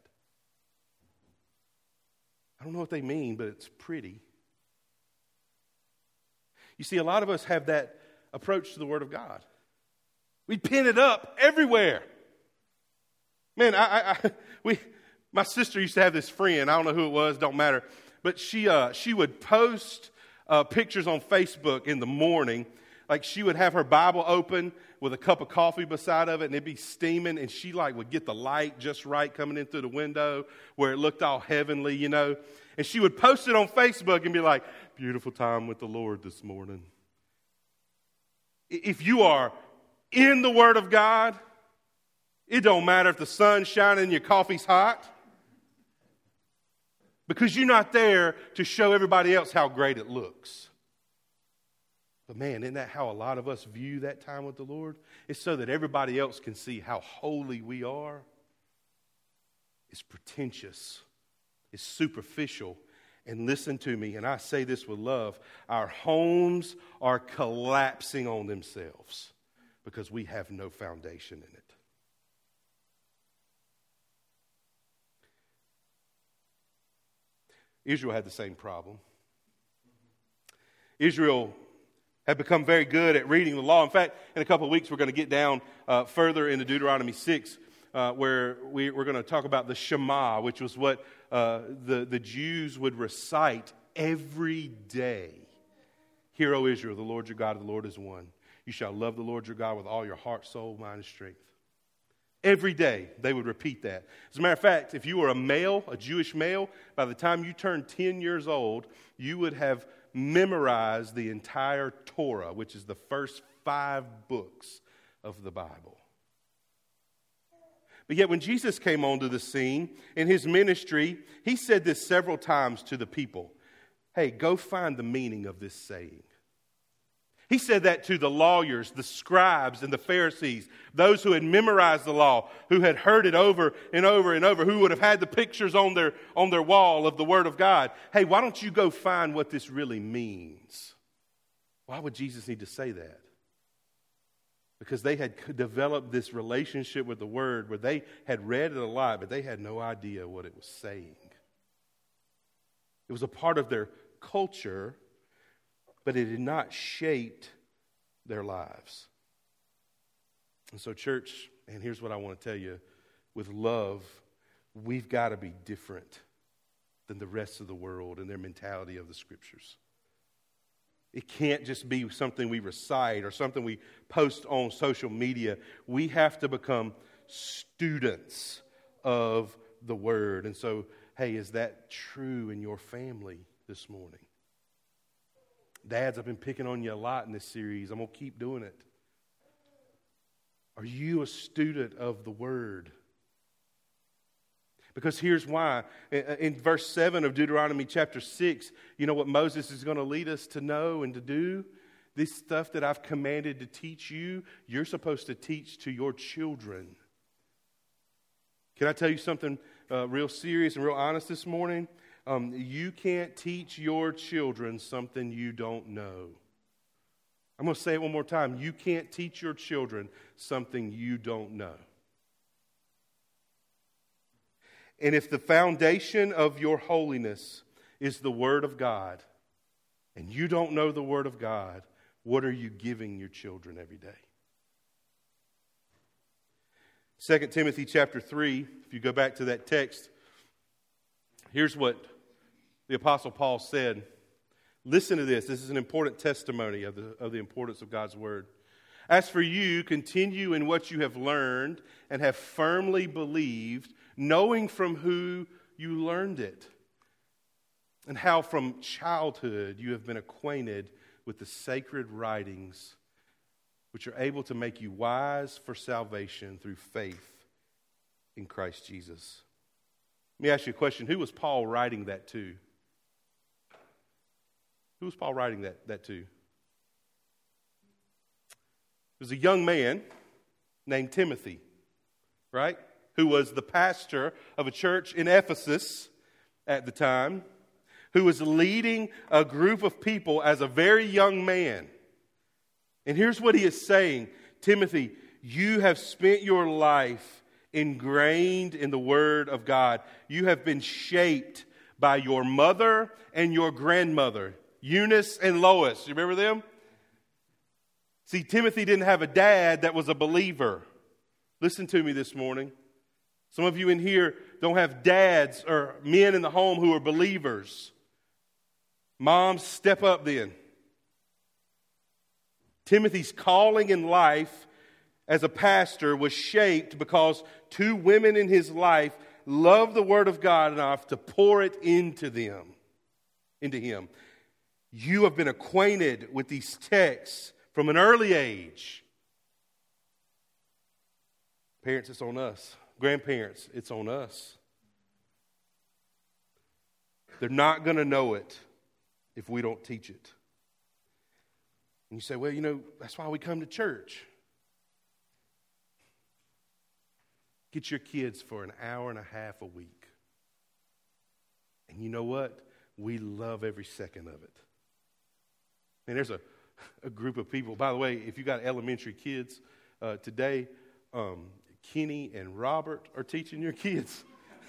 I don't know what they mean, but it's pretty." You see, a lot of us have that approach to the Word of God. We pin it up everywhere. Man, my sister used to have this friend. I don't know who it was, don't matter. But she would post pictures on Facebook in the morning. Like, she would have her Bible open with a cup of coffee beside of it, and it'd be steaming, and she would get the light just right coming in through the window where it looked all heavenly, And she would post it on Facebook and be like, "Beautiful time with the Lord this morning." If you are in the Word of God, it don't matter if the sun's shining and your coffee's hot, because you're not there to show everybody else how great it looks. But man, isn't that how a lot of us view that time with the Lord? It's so that everybody else can see how holy we are. It's pretentious. It's superficial. And listen to me, and I say this with love, our homes are collapsing on themselves because we have no foundation in it. Israel had the same problem. Israel had become very good at reading the law. In fact, in a couple of weeks, we're going to get down further into Deuteronomy 6, where we're going to talk about the Shema, which was what the Jews would recite every day. "Hear, O Israel, the Lord your God, the Lord is one. You shall love the Lord your God with all your heart, soul, mind, and strength." Every day, they would repeat that. As a matter of fact, if you were a male, a Jewish male, by the time you turned 10 years old, you would have memorized the entire Torah, which is the first 5 books of the Bible. But yet when Jesus came onto the scene in his ministry, he said this several times to the people. "Hey, go find the meaning of this saying." He said that to the lawyers, the scribes, and the Pharisees, those who had memorized the law, who had heard it over and over and over, who would have had the pictures on their wall of the Word of God. Hey, why don't you go find what this really means? Why would Jesus need to say that? Because they had developed this relationship with the Word where they had read it a lot, but they had no idea what it was saying. It was a part of their culture, but it had not shaped their lives. And so, church, and here's what I want to tell you. With love, we've got to be different than the rest of the world and their mentality of the Scriptures. It can't just be something we recite or something we post on social media. We have to become students of the Word. And so, hey, is that true in your family this morning? Dads, I've been picking on you a lot in this series. I'm going to keep doing it. Are you a student of the Word? Because here's why. In verse 7 of Deuteronomy chapter 6, you know what Moses is going to lead us to know and to do? This stuff that I've commanded to teach you, you're supposed to teach to your children. Can I tell you something real serious and real honest this morning? You can't teach your children something you don't know. I'm going to say it one more time. You can't teach your children something you don't know. And if the foundation of your holiness is the Word of God, and you don't know the Word of God, what are you giving your children every day? 2 Timothy chapter 3, if you go back to that text, here's what the Apostle Paul said. Listen to this. This is an important testimony of the importance of God's Word. As for you, continue in what you have learned and have firmly believed, knowing from who you learned it, and how from childhood you have been acquainted with the sacred writings, which are able to make you wise for salvation through faith in Christ Jesus. Let me ask you a question. Who was Paul writing that to? Who was Paul writing that to? It was a young man named Timothy, right? Who was the pastor of a church in Ephesus at the time, who was leading a group of people as a very young man. And here's what he is saying. Timothy, you have spent your life ingrained in the Word of God. You have been shaped by your mother and your grandmother, Eunice and Lois. You remember them? See, Timothy didn't have a dad that was a believer. Listen to me this morning. Some of you in here don't have dads or men in the home who are believers. Moms, step up then. Timothy's calling in life as a pastor was shaped because two women in his life loved the Word of God enough to pour it into him. You have been acquainted with these texts from an early age. Parents, it's on us. Grandparents, it's on us. They're not going to know it if we don't teach it. And you say, well, that's why we come to church. Get your kids for an hour and a half a week. And you know what? We love every second of it. And there's a group of people. By the way, if you got elementary kids today, Kenny and Robert are teaching your kids.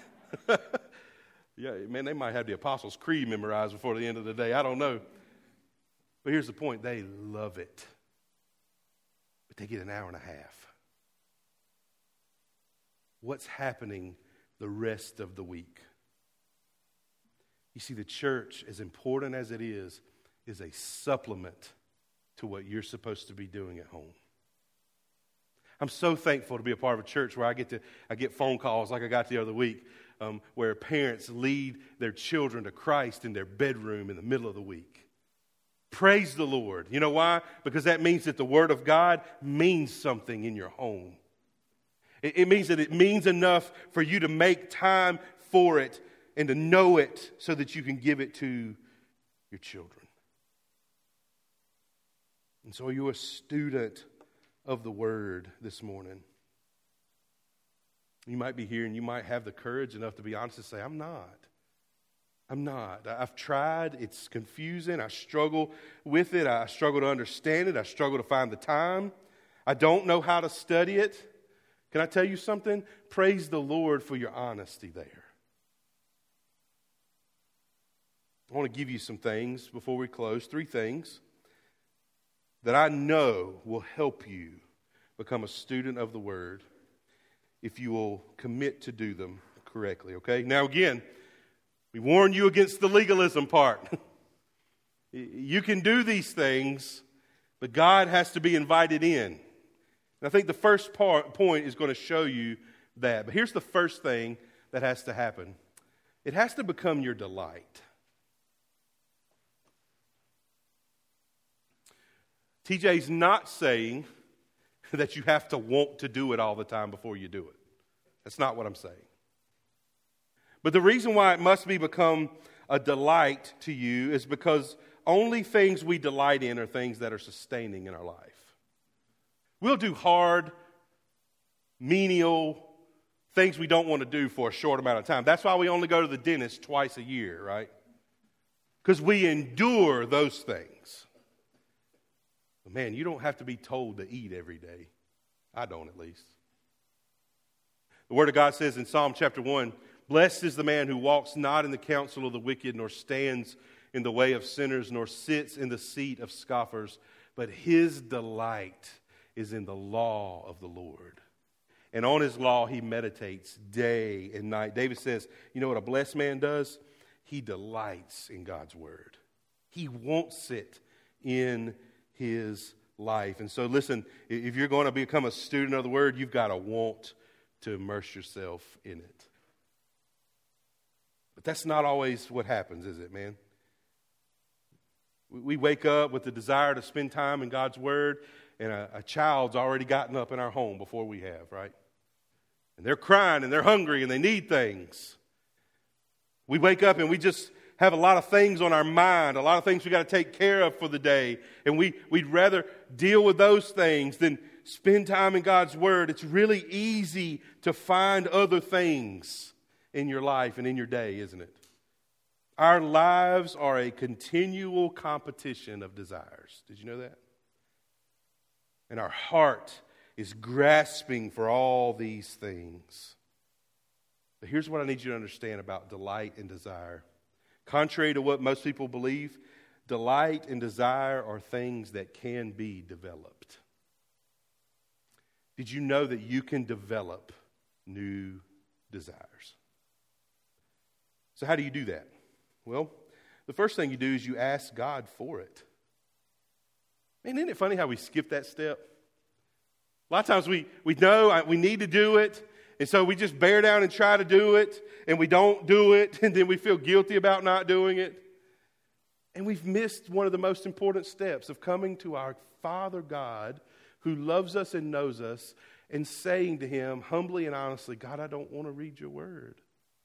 Yeah, man, they might have the Apostles' Creed memorized before the end of the day. I don't know. But here's the point. They love it. But they get an hour and a half. What's happening the rest of the week? You see, the church, as important as it is a supplement to what you're supposed to be doing at home. I'm so thankful to be a part of a church where I get phone calls like I got the other week, where parents lead their children to Christ in their bedroom in the middle of the week. Praise the Lord. You know why? Because that means that the Word of God means something in your home. It means that it means enough for you to make time for it and to know it so that you can give it to your children. And so you're a student of the Word this morning. You might be here and you might have the courage enough to be honest and say, I'm not. I've tried. It's confusing. I struggle with it. I struggle to understand it. I struggle to find the time. I don't know how to study it. Can I tell you something? Praise the Lord for your honesty there. I want to give you some things before we close. 3 things that I know will help you become a student of the Word if you will commit to do them correctly, okay? Now again, we warn you against the legalism part. You can do these things, but God has to be invited in. And I think the first point is going to show you that. But here's the first thing that has to happen. It has to become your delight. TJ's not saying that you have to want to do it all the time before you do it. That's not what I'm saying. But the reason why it must become a delight to you is because only things we delight in are things that are sustaining in our life. We'll do hard, menial things we don't want to do for a short amount of time. That's why we only go to the dentist twice a year, right? Because we endure those things. But man, you don't have to be told to eat every day. I don't, at least. The Word of God says in Psalm chapter 1, blessed is the man who walks not in the counsel of the wicked, nor stands in the way of sinners, nor sits in the seat of scoffers, but his delight is in the law of the Lord. and on his law he meditates day and night. David says, you know what a blessed man does? He delights in God's word. He wants it in his life. And so listen, if you're going to become a student of the word, you've got to want to immerse yourself in it. But that's not always what happens, is it, man? We wake up with the desire to spend time in God's word, and a child's already gotten up in our home before we have, right? And they're crying and they're hungry and they need things. We wake up and we just have a lot of things on our mind, a lot of things we got to take care of for the day, and we'd rather deal with those things than spend time in God's word. It's really easy to find other things in your life and in your day, isn't it? Our lives are a continual competition of desires. Did you know that? And our heart is grasping for all these things. But here's what I need you to understand about delight and desire. Contrary to what most people believe, delight and desire are things that can be developed. Did you know that you can develop new desires? So how do you do that? Well, the first thing you do is you ask God for it. Man, isn't it funny how we skip that step? A lot of times we know we need to do it, and so we just bear down and try to do it, and we don't do it, and then we feel guilty about not doing it. And we've missed one of the most important steps of coming to our Father God, who loves us and knows us, and saying to him humbly and honestly, God, I don't want to read your word.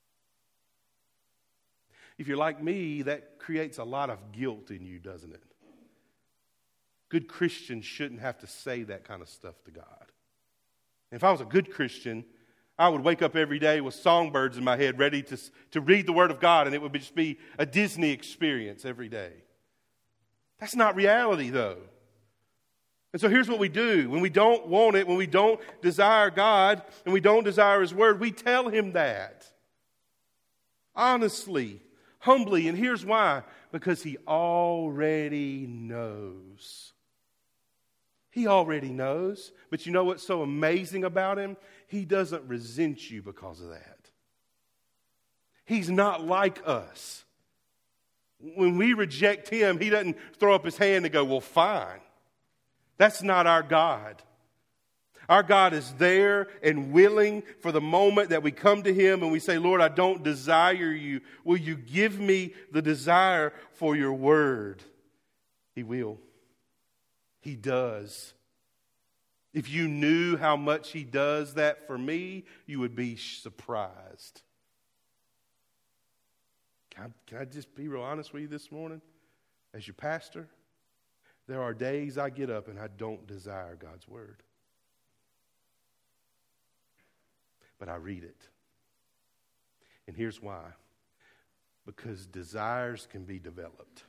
If you're like me, that creates a lot of guilt in you, doesn't it? Good Christians shouldn't have to say that kind of stuff to God. And if I was a good Christian, I would wake up every day with songbirds in my head ready to read the Word of God, and it would just be a Disney experience every day. That's not reality, though. And so here's what we do. When we don't want it, when we don't desire God, and we don't desire His Word, we tell Him that. Honestly, humbly, and here's why. Because He already knows. He already knows. But you know what's so amazing about Him? He doesn't resent you because of that. He's not like us. When we reject Him, He doesn't throw up His hand and go, well, fine. That's not our God. Our God is there and willing for the moment that we come to Him and we say, Lord, I don't desire you. Will you give me the desire for your word? He will. He does. If you knew how much He does that for me, you would be surprised. Can I just be real honest with you this morning? As your pastor, there are days I get up and I don't desire God's word. But I read it. And here's why. Because desires can be developed.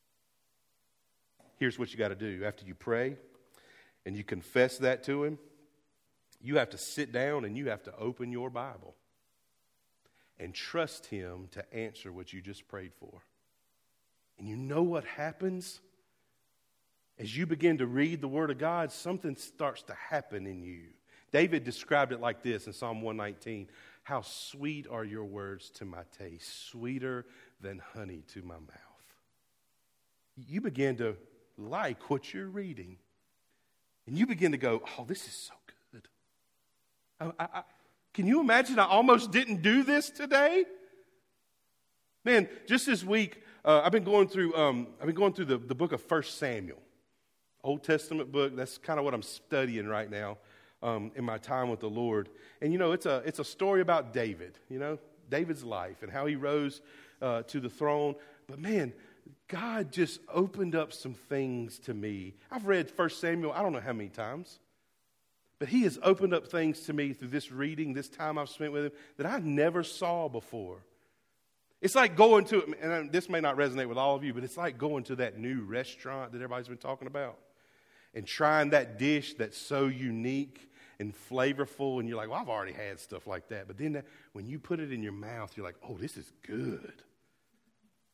Here's what you got to do. After you pray and you confess that to Him, you have to sit down and you have to open your Bible and trust Him to answer what you just prayed for. And you know what happens? As you begin to read the Word of God, something starts to happen in you. David described it like this in Psalm 119. How sweet are your words to my taste, sweeter than honey to my mouth. You begin to like what you're reading. And you begin to go, oh, this is so good. Can you imagine I almost didn't do this today? Man, just this week, I've been going through the book of 1 Samuel. Old Testament book. That's kind of what I'm studying right now in my time with the Lord. And you know, it's a story about David. You know, David's life and how he rose to the throne. But man, God just opened up some things to me. I've read 1 Samuel I don't know how many times, but He has opened up things to me through this reading, this time I've spent with Him that I never saw before. It's like going to, and this may not resonate with all of you, but it's like going to that new restaurant that everybody's been talking about and trying that dish that's so unique and flavorful, and you're like, well, I've already had stuff like that. But then when you put it in your mouth, you're like, oh, this is good.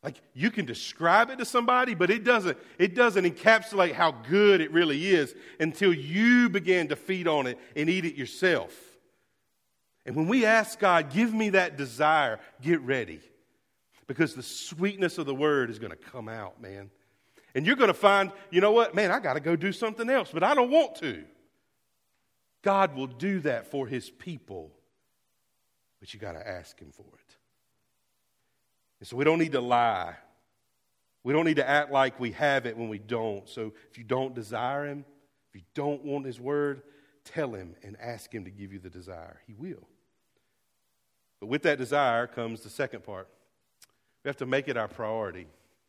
Like, you can describe it to somebody, but it doesn't encapsulate how good it really is until you begin to feed on it and eat it yourself. And when we ask God, give me that desire, get ready. Because the sweetness of the word is going to come out, man. And you're going to find, you know what? Man, I got to go do something else, but I don't want to. God will do that for his people, but you got to ask him for it. And so we don't need to lie. We don't need to act like we have it when we don't. So if you don't desire him, if you don't want his word, tell him and ask him to give you the desire. He will. But with that desire comes the second part. We have to make it our priority.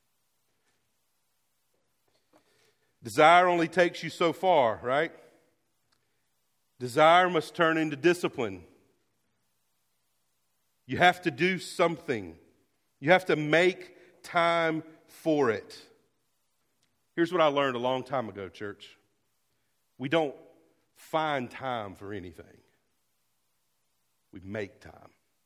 Desire only takes you so far, right? Desire must turn into discipline. You have to do something. You have to make time for it. Here's what I learned a long time ago, church. We don't find time for anything. We make time.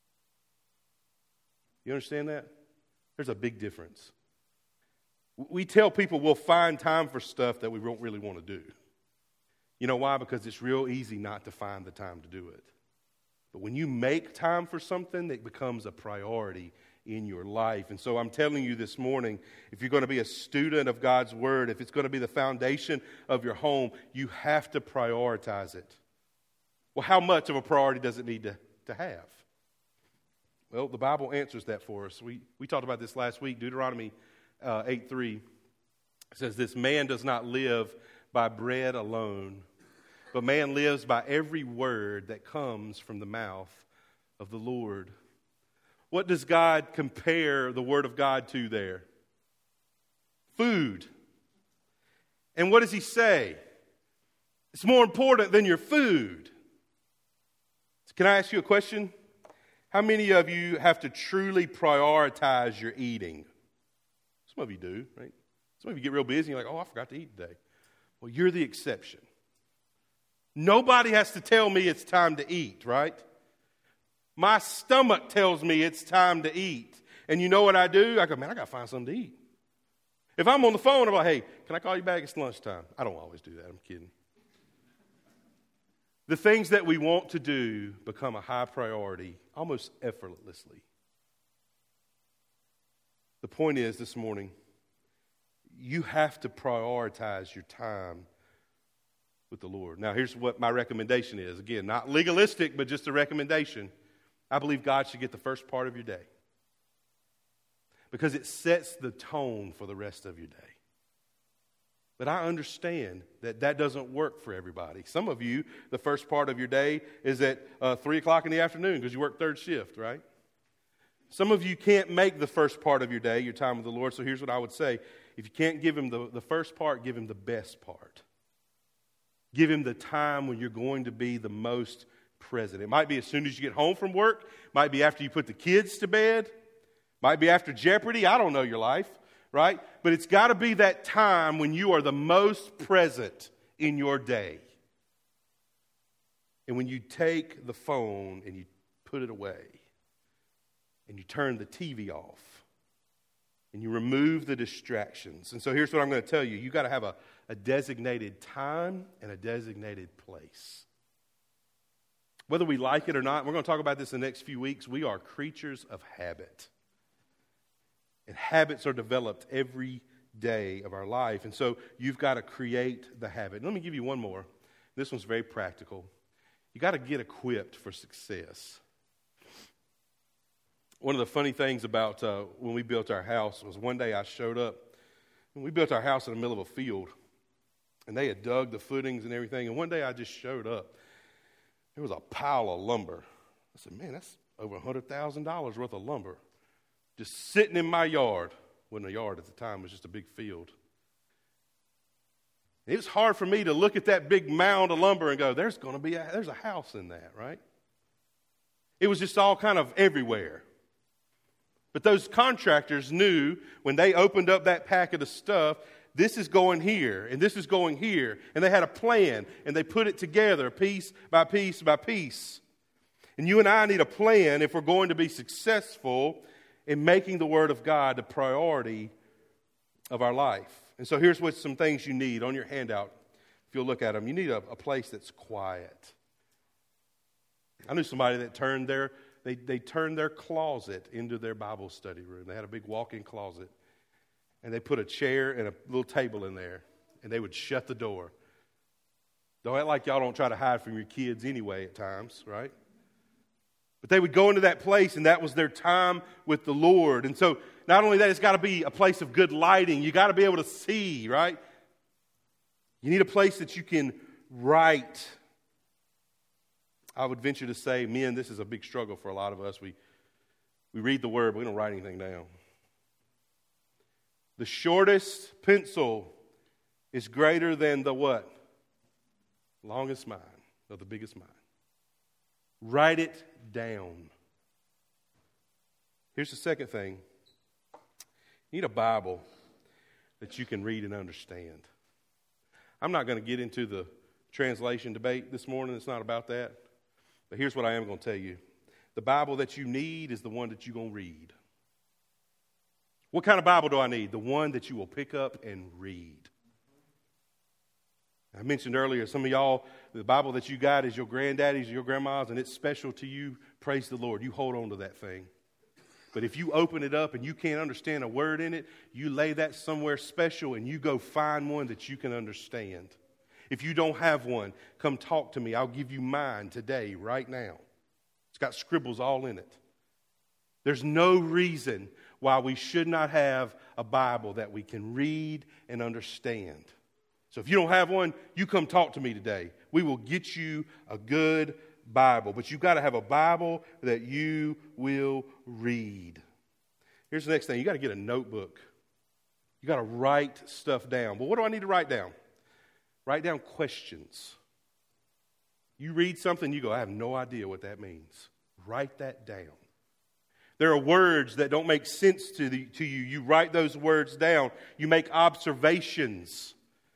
You understand that? There's a big difference. We tell people we'll find time for stuff that we don't really want to do. You know why? Because it's real easy not to find the time to do it. But when you make time for something, it becomes a priority in your life. And so I'm telling you this morning, if you're going to be a student of God's Word, if it's going to be the foundation of your home, you have to prioritize it. Well, how much of a priority does it need to have? Well, the Bible answers that for us. We talked about this last week. Deuteronomy 8:3 says this: man does not live by bread alone, but man lives by every word that comes from the mouth of the Lord. What does God compare the Word of God to there? Food. And what does he say? It's more important than your food. Can I ask you a question? How many of you have to truly prioritize your eating? Some of you do, right? Some of you get real busy and you're like, oh, I forgot to eat today. Well, you're the exception. Nobody has to tell me it's time to eat, right? My stomach tells me it's time to eat. And you know what I do? I go, man, I got to find something to eat. If I'm on the phone, I'm like, hey, can I call you back? It's lunchtime. I don't always do that. I'm kidding. The things that we want to do become a high priority almost effortlessly. The point is this morning, you have to prioritize your time with the Lord. Now, here's what my recommendation is. Again, not legalistic, but just a recommendation. I believe God should get the first part of your day because it sets the tone for the rest of your day. But I understand that that doesn't work for everybody. Some of you, the first part of your day is at 3 o'clock in the afternoon because you work third shift, right? Some of you can't make the first part of your day, your time with the Lord. So here's what I would say. If you can't give him the first part, give him the best part. Give him the time when you're going to be the most present. It might be as soon as you get home from work. Might be after you put the kids to bed. Might be after Jeopardy. I don't know your life, right? But it's got to be that time when you are the most present in your day. And when you take the phone and you put it away and you turn the TV off and you remove the distractions. And so here's what I'm going to tell you. You got to have a designated time and a designated place. Whether we like it or not, we're going to talk about this in the next few weeks. We are creatures of habit. And habits are developed every day of our life. And so you've got to create the habit. Let me give you one more. This one's very practical. You got to get equipped for success. One of the funny things about when we built our house was one day I showed up. And we built our house in the middle of a field. And they had dug the footings and everything. And one day I just showed up. There was a pile of lumber. I said, man, that's over $100,000 worth of lumber. Just sitting in my yard. Wasn't a yard at the time, it was just a big field. It was hard for me to look at that big mound of lumber and go, there's a house in that, right? It was just all kind of everywhere. But those contractors knew when they opened up that packet of stuff, this is going here, and this is going here. And they had a plan, and they put it together piece by piece by piece. And you and I need a plan if we're going to be successful in making the Word of God the priority of our life. And so here's what some things you need on your handout. If you'll look at them, you need a place that's quiet. I knew somebody that turned they turned their closet into their Bible study room. They had a big walk-in closet, and they put a chair and a little table in there, and they would shut the door. Don't act like y'all don't try to hide from your kids anyway at times, right? But they would go into that place, and that was their time with the Lord. And so not only that, it's got to be a place of good lighting. You got to be able to see, right? You need a place that you can write. I would venture to say, men, this is a big struggle for a lot of us. We read the Word, but we don't write anything down. The shortest pencil is greater than the what? Longest mind, or the biggest mind. Write it down. Here's the second thing. You need a Bible that you can read and understand. I'm not going to get into the translation debate this morning. It's not about that. But here's what I am going to tell you. The Bible that you need is the one that you're going to read. What kind of Bible do I need? The one that you will pick up and read. I mentioned earlier, some of y'all, the Bible that you got is your granddaddy's or your grandma's, and it's special to you. Praise the Lord. You hold on to that thing. But if you open it up and you can't understand a word in it, you lay that somewhere special and you go find one that you can understand. If you don't have one, come talk to me. I'll give you mine today, right now. It's got scribbles all in it. There's no reason why we should not have a Bible that we can read and understand. So if you don't have one, you come talk to me today. We will get you a good Bible. But you've got to have a Bible that you will read. Here's the next thing. You got to get a notebook. You got to write stuff down. Well, what do I need to write down? Write down questions. You read something, you go, I have no idea what that means. Write that down. There are words that don't make sense to you. You write those words down. You make observations.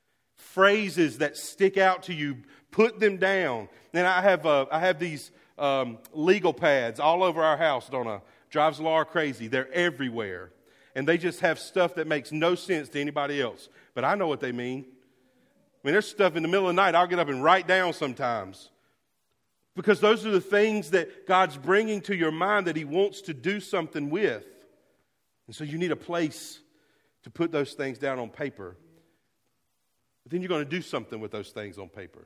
Phrases that stick out to you, put them down. And I have these legal pads all over our house, don't I? Drives Laura crazy. They're everywhere. And they just have stuff that makes no sense to anybody else. But I know what they mean. I mean, there's stuff in the middle of the night I'll get up and write down sometimes. Because those are the things that God's bringing to your mind that He wants to do something with. And so you need a place to put those things down on paper. But then you're going to do something with those things on paper.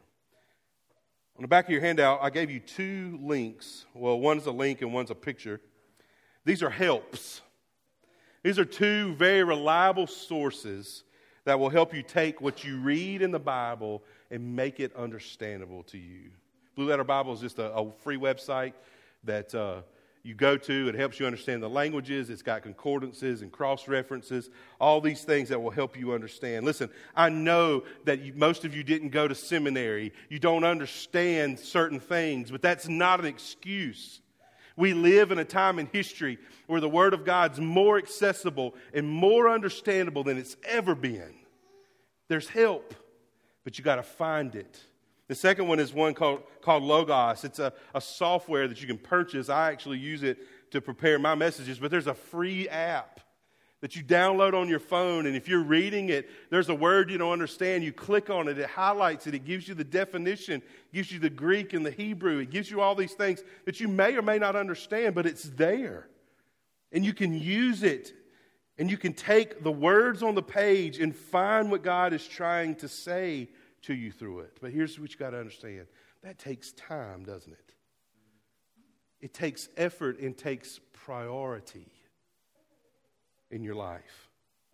On the back of your handout, I gave you two links. Well, one's a link and one's a picture. These are helps. These are two very reliable sources that will help you take what you read in the Bible and make it understandable to you. Blue Letter Bible is just a free website that you go to. It helps you understand the languages. It's got concordances and cross-references, all these things that will help you understand. Listen, I know that most of you didn't go to seminary. You don't understand certain things, but that's not an excuse. We live in a time in history where the Word of God's more accessible and more understandable than it's ever been. There's help, but you got to find it. The second one is one called Logos. It's a software that you can purchase. I actually use it to prepare my messages, but there's a free app that you download on your phone, and if you're reading it, there's a word you don't understand, you click on it, it highlights it, it gives you the definition, gives you the Greek and the Hebrew, it gives you all these things that you may or may not understand, but it's there. And you can use it, and you can take the words on the page and find what God is trying to say to you through it. But here's what you got to understand. That takes time, doesn't it? It takes effort and takes priority in your life.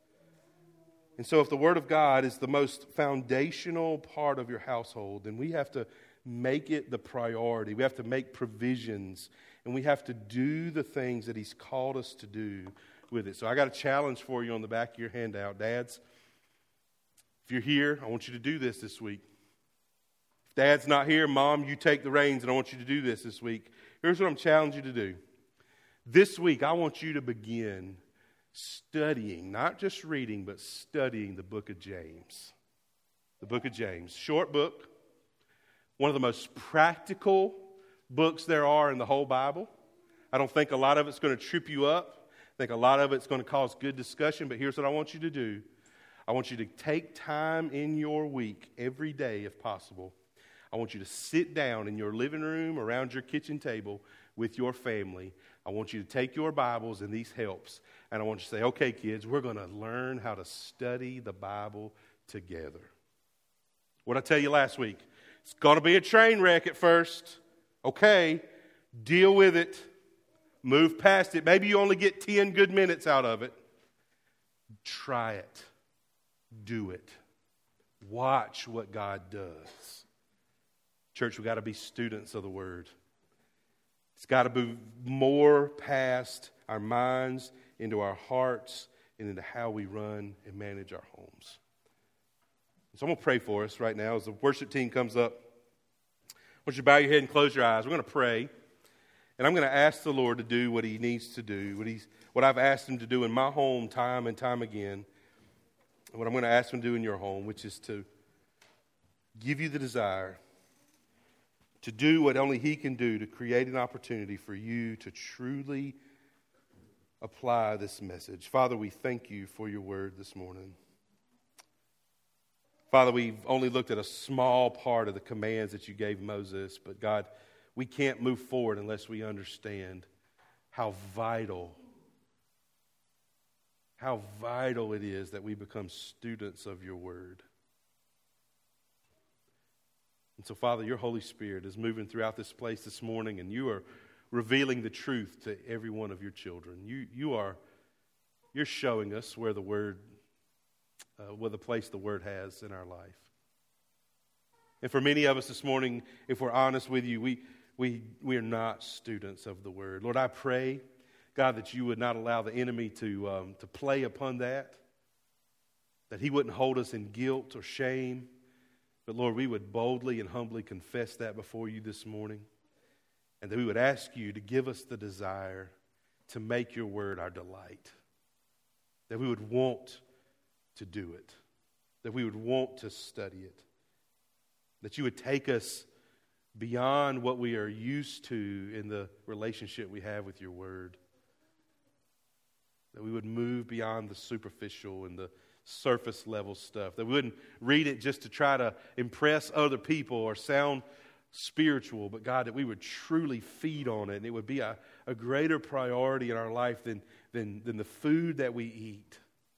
And so if the Word of God is the most foundational part of your household, then we have to make it the priority. We have to make provisions, and we have to do the things that He's called us to do with it. So I got a challenge for you on the back of your handout. Dads, if you're here, I want you to do this week. If Dad's not here, Mom, you take the reins, and I want you to do this week. Here's what I'm challenging you to do. This week, I want you to begin studying, not just reading, but studying the book of James. The book of James. Short book. One of the most practical books there are in the whole Bible. I don't think a lot of it's going to trip you up. think a lot of it's going to cause good discussion, but here's what I want you to do. I want you to take time in your week, every day if possible. I want you to sit down in your living room, around your kitchen table with your family. I want you to take your Bibles and these helps, and I want you to say, okay, kids, we're going to learn how to study the Bible together. What did I tell you last week? It's going to be a train wreck at first. Okay, deal with it. Move past it. Maybe you only get 10 good minutes out of it. Try it. Do it. Watch what God does. Church, we've got to be students of the Word. It's got to be more past our minds, into our hearts, and into how we run and manage our homes. So I'm going to pray for us right now as the worship team comes up. I want you to bow your head and close your eyes. We're going to pray. And I'm going to ask the Lord to do what He needs to do, what I've asked Him to do in my home time and time again, and what I'm going to ask Him to do in your home, which is to give you the desire to do what only He can do to create an opportunity for you to truly apply this message. Father, we thank You for Your word this morning. Father, we've only looked at a small part of the commands that You gave Moses, but God, we can't move forward unless we understand how vital it is that we become students of Your word. And so, Father, Your Holy Spirit is moving throughout this place this morning, and You are revealing the truth to every one of Your children. You're showing us where the word, the place the word has in our life. And for many of us this morning, if we're honest with You, we are not students of the word. Lord, I pray, God, that You would not allow the enemy to play upon that he wouldn't hold us in guilt or shame. But Lord, we would boldly and humbly confess that before You this morning, and that we would ask You to give us the desire to make Your word our delight, that we would want to do it, that we would want to study it, that You would take us beyond what we are used to in the relationship we have with Your word, that we would move beyond the superficial and the surface level stuff, that we wouldn't read it just to try to impress other people or sound spiritual, but God, that we would truly feed on it, and it would be a greater priority in our life than the food that we eat.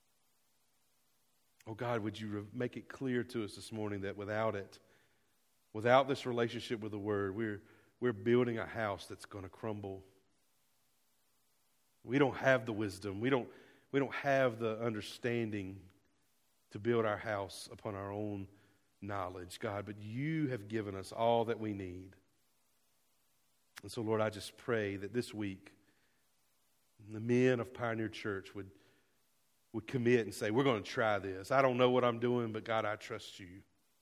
Oh God, would You make it clear to us this morning that without this relationship with the Word, we're building a house that's going to crumble. We don't have the wisdom. We don't have the understanding to build our house upon our own knowledge, God, but You have given us all that we need. And so, Lord, I just pray that this week the men of Pioneer Church would commit and say, we're going to try this. I don't know what I'm doing, but God, I trust You.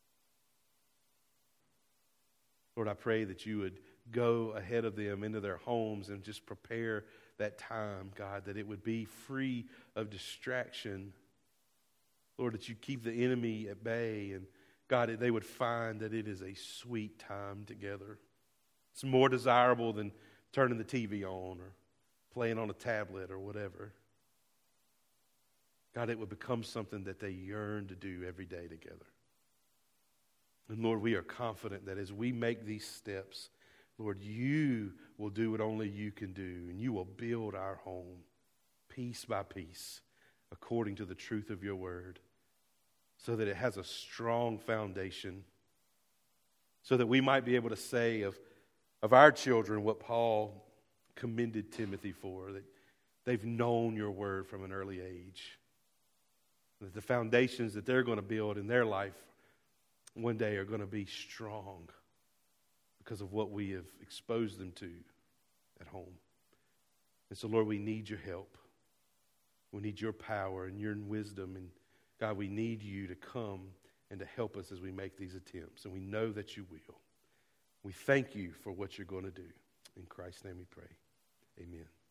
Lord, I pray that You would go ahead of them into their homes and just prepare that time, God, that it would be free of distraction. Lord, that You keep the enemy at bay, and God, that they would find that it is a sweet time together. It's more desirable than turning the TV on or playing on a tablet or whatever. God, it would become something that they yearn to do every day together. And Lord, we are confident that as we make these steps, Lord, You will do what only You can do, and You will build our home piece by piece according to the truth of Your word, so that it has a strong foundation, so that we might be able to say of our children what Paul commended Timothy for, that they've known Your word from an early age, that the foundations that they're going to build in their life one day are going to be strong because of what we have exposed them to at home. And so, Lord, we need Your help. We need Your power and Your wisdom. And God, we need You to come and to help us as we make these attempts. And we know that You will. We thank You for what You're going to do. In Christ's name we pray. Amen.